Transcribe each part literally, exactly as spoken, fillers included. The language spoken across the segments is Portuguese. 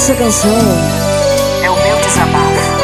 Essa canção é o meu desabafo.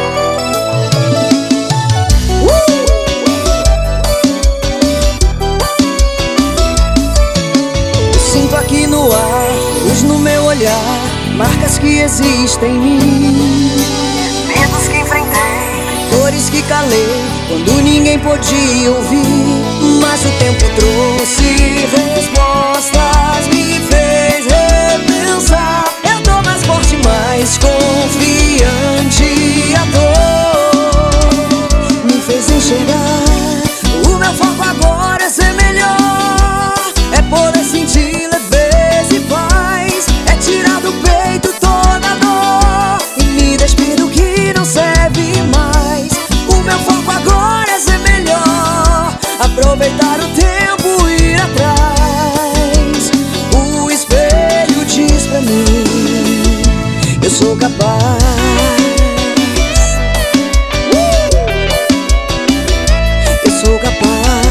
Eu sinto aqui no ar, luz no meu olhar, marcas que existem em mim, Medos que enfrentei, dores que calei quando ninguém podia ouvir. Mas o tempo trouxe respostas, me fez repensar. Eu tô mais forte, mais confiante. A dor me fez enxergar. O meu foco agora é ser melhor, é poder sentir leveza e paz, é tirar do peito toda a dor e me despir do que não serve mais. O meu foco agora é ser melhor, aproveitar o tempo e ir atrás. O espelho diz pra mim, eu sou capaz. Eu sou capaz.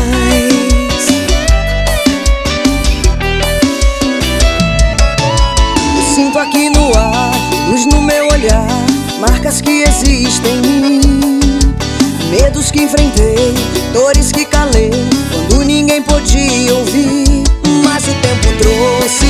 Eu sinto aqui no ar, luz no meu olhar, marcas que existem em mim, medos que enfrentei, dores que calei quando ninguém podia ouvir. Mas o tempo trouxe